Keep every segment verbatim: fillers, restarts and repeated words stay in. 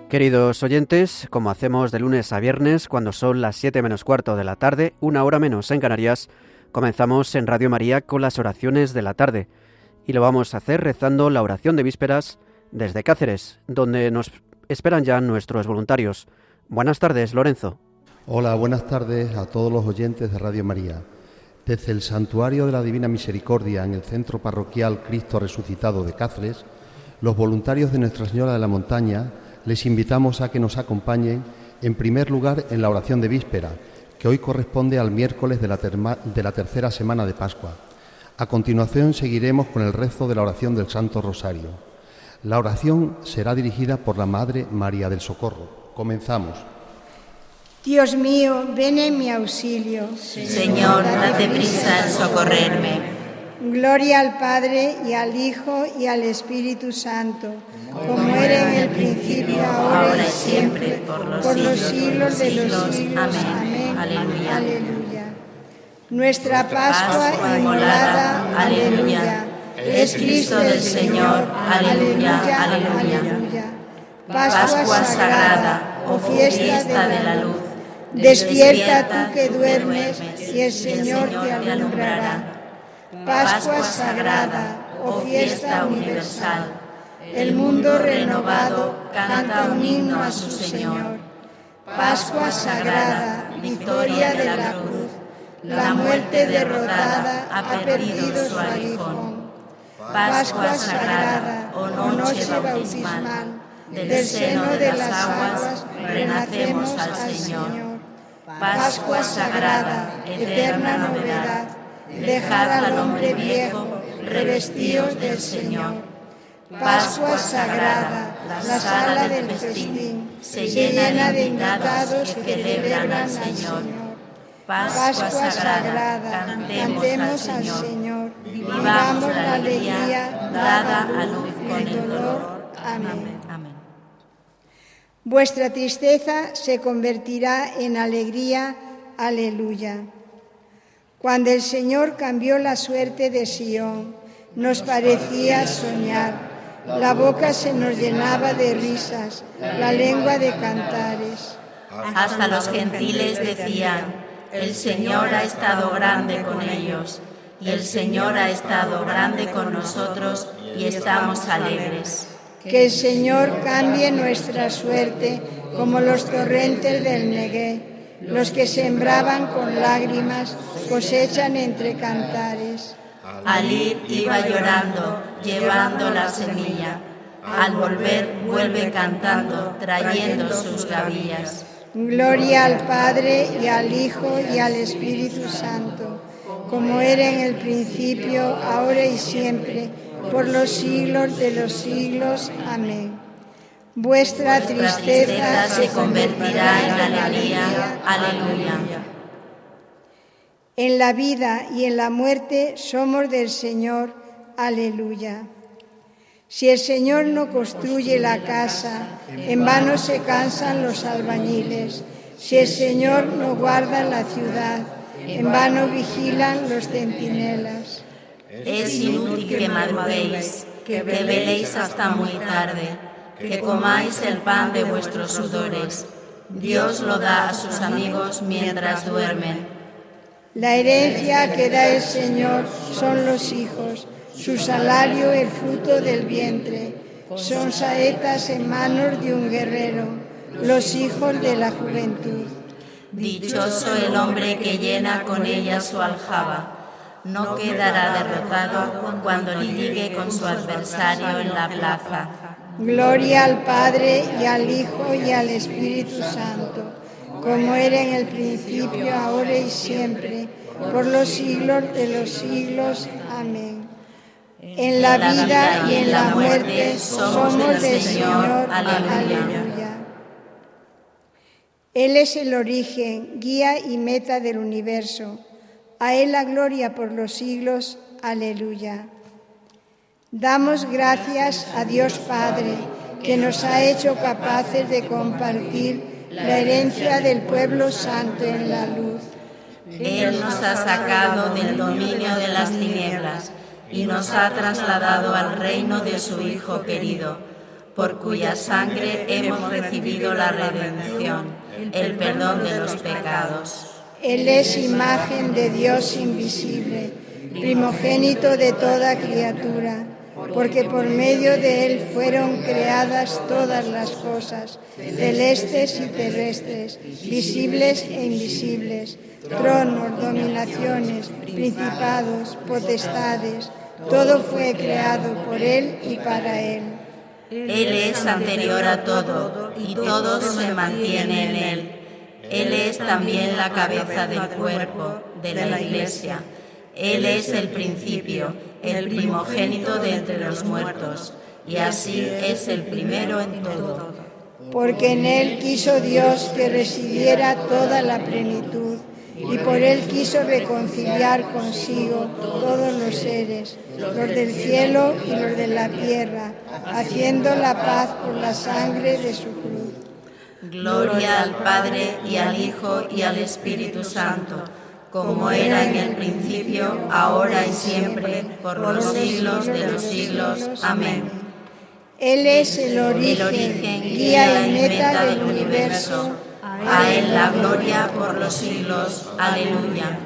Queridos oyentes, como hacemos de lunes a viernes, cuando son las siete menos cuarto de la tarde, una hora menos en Canarias, comenzamos en Radio María con las oraciones de la tarde. Y lo vamos a hacer rezando la oración de vísperas desde Cáceres, donde nos esperan ya nuestros voluntarios. Buenas tardes, Lorenzo. Hola, buenas tardes a todos los oyentes de Radio María. Desde el Santuario de la Divina Misericordia en el Centro Parroquial Cristo Resucitado de Cáceres, los voluntarios de Nuestra Señora de la Montaña les invitamos a que nos acompañen en primer lugar en la oración de víspera, que hoy corresponde al miércoles de la, terma, de la tercera semana de Pascua. A continuación seguiremos con el rezo de la oración del Santo Rosario. La oración será dirigida por la Madre María del Socorro. Comenzamos. Dios mío, ven en mi auxilio. Señor, date prisa en socorrerme. Gloria al Padre, y al Hijo, y al Espíritu Santo, como era en el principio, ahora y siempre, por los, por los siglos, siglos de los siglos. Amén. Aleluya. Aleluya. Nuestra Pascua inmolada, aleluya. Es Cristo del Señor, aleluya, aleluya. Pascua sagrada, oh fiesta de la luz. Despierta tú que duermes, y el Señor te alumbrará. Pascua sagrada, oh fiesta universal. El mundo renovado canta un himno a su Señor. Pascua sagrada, victoria de la cruz. La muerte derrotada ha perdido su aguijón. Pascua sagrada, oh noche bautismal. Del seno de las aguas renacemos al Señor. Pascua sagrada, eterna novedad. Dejad al hombre viejo, revestíos del Señor. Pascua sagrada, la sala del festín se llena de invitados que celebran al Señor. Pascua sagrada, cantemos al Señor, vivamos la alegría dada a luz con el dolor. Amén. Amén. Vuestra tristeza se convertirá en alegría. Aleluya. Cuando el Señor cambió la suerte de Sión, nos parecía soñar. La boca se nos llenaba de risas, la lengua de cantares. Hasta los gentiles decían: el Señor ha estado grande con ellos, y el Señor ha estado grande con nosotros, y estamos alegres. Que el Señor cambie nuestra suerte como los torrentes del Negué. Los que sembraban con lágrimas cosechan entre cantares. Al ir iba llorando, llevando la semilla. Al volver vuelve cantando, trayendo sus gavillas. Gloria al Padre, y al Hijo, y al Espíritu Santo, como era en el principio, ahora y siempre, por los siglos de los siglos. Amén. Vuestra tristeza se convertirá en alegría. Aleluya. En la vida y en la muerte somos del Señor. Aleluya. Si el Señor no construye la casa, en vano se cansan los albañiles. Si el Señor no guarda la ciudad, en vano vigilan los centinelas. Es inútil que madruguéis, que veléis hasta muy tarde, que comáis el pan de vuestros sudores. Dios lo da a sus amigos mientras duermen. La herencia que da el Señor son los hijos, su salario el fruto del vientre. Son saetas en manos de un guerrero, los hijos de la juventud. Dichoso el hombre que llena con ella su aljaba. No quedará derrotado cuando ligue con su adversario en la plaza. Gloria al Padre, y al Hijo, y al Espíritu Santo, como era en el principio, ahora y siempre, por los siglos de los siglos. Amén. En la vida y en la muerte somos del Señor. Aleluya. Él es el origen, guía y meta del universo. A Él la gloria por los siglos. Aleluya. Damos gracias a Dios Padre, que nos ha hecho capaces de compartir la herencia del pueblo santo en la luz. Él nos ha sacado del dominio de las tinieblas y nos ha trasladado al reino de su Hijo querido, por cuya sangre hemos recibido la redención, el perdón de los pecados. Él es imagen de Dios invisible, primogénito de toda criatura, porque por medio de Él fueron creadas todas las cosas, celestes y terrestres, visibles e invisibles, tronos, dominaciones, principados, potestades, todo fue creado por Él y para Él. Él es anterior a todo, y todo se mantiene en Él. Él es también la cabeza del cuerpo, de la Iglesia. Él es el principio, el primogénito de entre los muertos, y así es el primero en todo. Porque en Él quiso Dios que residiera toda la plenitud, y por Él quiso reconciliar consigo todos los seres, los del cielo y los de la tierra, haciendo la paz por la sangre de su cruz. Gloria al Padre, y al Hijo, y al Espíritu Santo, como era en el principio, ahora y siempre, por los siglos de los siglos. Amén. Él es el origen, el origen guía y meta del universo. A Él la gloria por los siglos. Aleluya.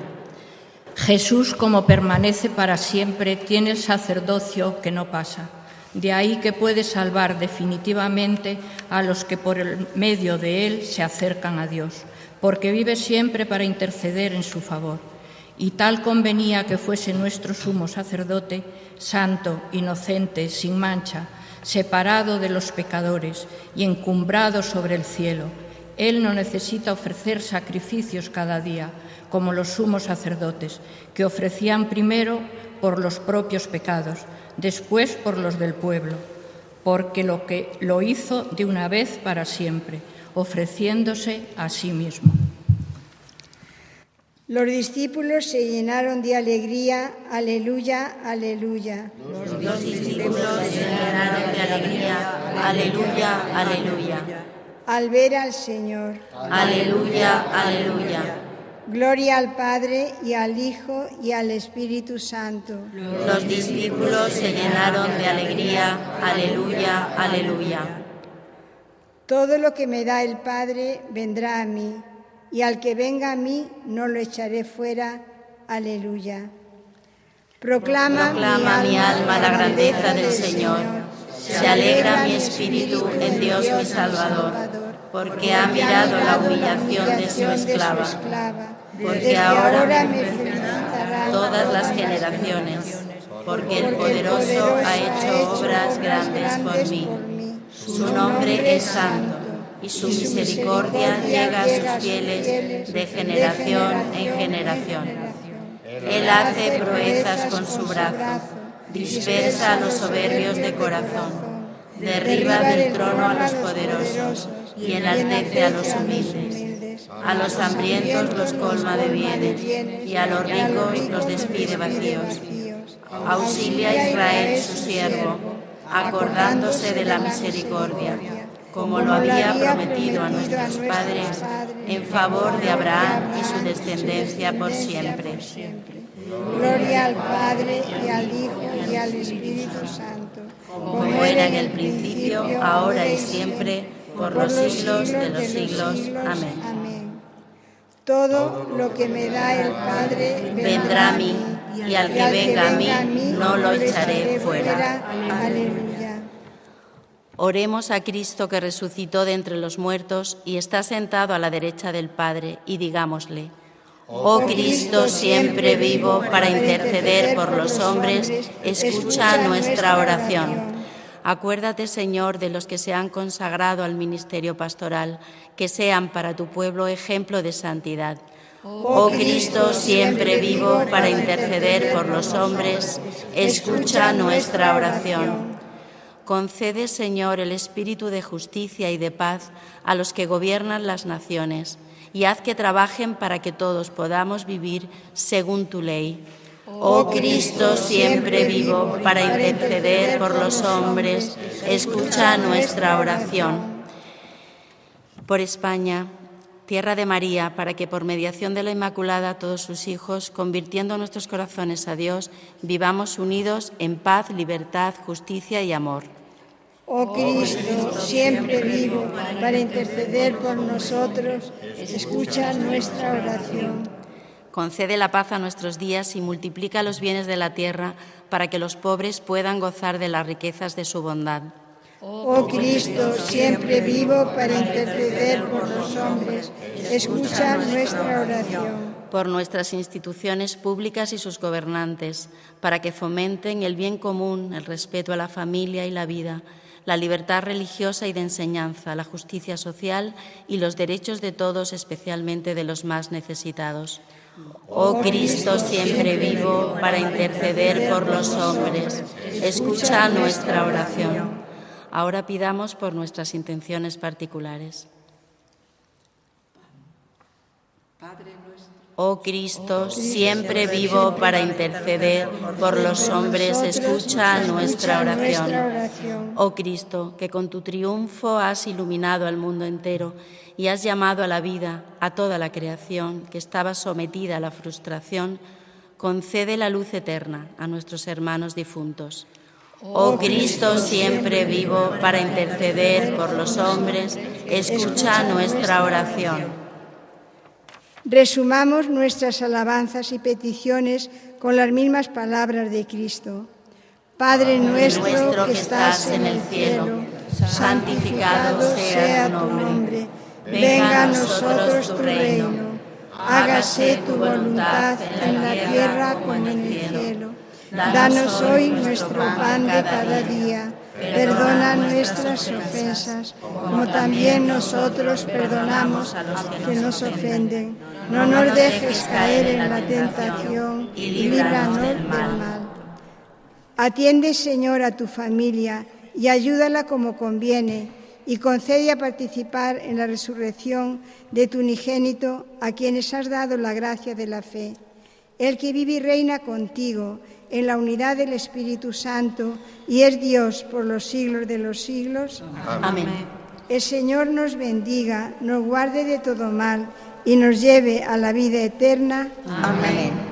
Jesús, como permanece para siempre, tiene el sacerdocio que no pasa. De ahí que puede salvar definitivamente a los que por el medio de Él se acercan a Dios, porque vive siempre para interceder en su favor. Y tal convenía que fuese nuestro sumo sacerdote, santo, inocente, sin mancha, separado de los pecadores y encumbrado sobre el cielo. Él no necesita ofrecer sacrificios cada día, como los sumos sacerdotes, que ofrecían primero por los propios pecados, después por los del pueblo, porque lo que lo hizo de una vez para siempre, ofreciéndose a sí mismo. Los discípulos se llenaron de alegría, aleluya, aleluya. Los, los discípulos se llenaron de alegría, aleluya, aleluya. Al ver al Señor. Aleluya, aleluya. Gloria al Padre, y al Hijo, y al Espíritu Santo. Los discípulos se llenaron de alegría, aleluya, aleluya. Todo lo que me da el Padre vendrá a mí, y al que venga a mí no lo echaré fuera, aleluya. Proclama, Proclama mi alma la grandeza del Señor. Se alegra mi espíritu en Dios mi Salvador, porque ha mirado la humillación de su esclava. Porque ahora me felicitarán todas las generaciones, porque el poderoso ha hecho obras grandes por mí. Su nombre es santo, y su misericordia llega a sus fieles de generación en generación. Él hace proezas con su brazo, dispersa a los soberbios de corazón, derriba del trono a los poderosos y enaltece a los humildes. A los hambrientos los colma de bienes, y a los ricos los despide vacíos. Auxilia a Israel su siervo, acordándose de la misericordia, como lo había prometido a nuestros padres, en favor de Abraham y su descendencia por siempre. Gloria al Padre, y al Hijo, y al Espíritu Santo, como era en el principio, ahora y siempre, por los siglos de los siglos. Amén. Todo lo que me da el Padre vendrá a mí, y al que venga a mí no lo echaré fuera. Aleluya. Oremos a Cristo, que resucitó de entre los muertos y está sentado a la derecha del Padre, y digámosle: Oh Cristo, siempre vivo para interceder por los hombres, escucha nuestra oración. Acuérdate, Señor, de los que se han consagrado al ministerio pastoral, que sean para tu pueblo ejemplo de santidad. Oh Cristo, siempre vivo para interceder por los hombres, escucha nuestra oración. Concede, Señor, el espíritu de justicia y de paz a los que gobiernan las naciones, y haz que trabajen para que todos podamos vivir según tu ley. Oh Cristo, siempre vivo para interceder por los hombres, escucha nuestra oración. Por España, tierra de María, para que por mediación de la Inmaculada todos sus hijos, convirtiendo nuestros corazones a Dios, vivamos unidos en paz, libertad, justicia y amor. Oh Cristo, siempre vivo, para interceder por nosotros, escucha nuestra oración. Concede la paz a nuestros días y multiplica los bienes de la tierra para que los pobres puedan gozar de las riquezas de su bondad. Oh Cristo, siempre vivo, para interceder por los hombres, escucha nuestra oración. Por nuestras instituciones públicas y sus gobernantes, para que fomenten el bien común, el respeto a la familia y la vida, la libertad religiosa y de enseñanza, la justicia social y los derechos de todos, especialmente de los más necesitados. Oh Cristo, siempre vivo, para interceder por los hombres, escucha nuestra oración. Ahora pidamos por nuestras intenciones particulares. Oh Cristo, siempre vivo para interceder por los hombres, escucha nuestra oración. Oh Cristo, que con tu triunfo has iluminado al mundo entero y has llamado a la vida a toda la creación que estaba sometida a la frustración, concede la luz eterna a nuestros hermanos difuntos. Oh Cristo, siempre vivo para interceder por los hombres, escucha nuestra oración. Resumamos nuestras alabanzas y peticiones con las mismas palabras de Cristo. Padre nuestro que estás en el cielo, santificado sea tu nombre. Venga a nosotros tu reino. Hágase tu voluntad en la tierra como en el cielo. Danos hoy nuestro pan de cada día. Perdona nuestras ofensas, como también nosotros perdonamos a los que nos ofenden. No nos dejes caer en la tentación y líbranos del mal. Atiende, Señor, a tu familia y ayúdala como conviene, y concede a participar en la resurrección de tu unigénito, a quienes has dado la gracia de la fe. El que vive y reina contigo en la unidad del Espíritu Santo y es Dios por los siglos de los siglos. Amén. El Señor nos bendiga, nos guarde de todo mal y nos lleve a la vida eterna. Amén.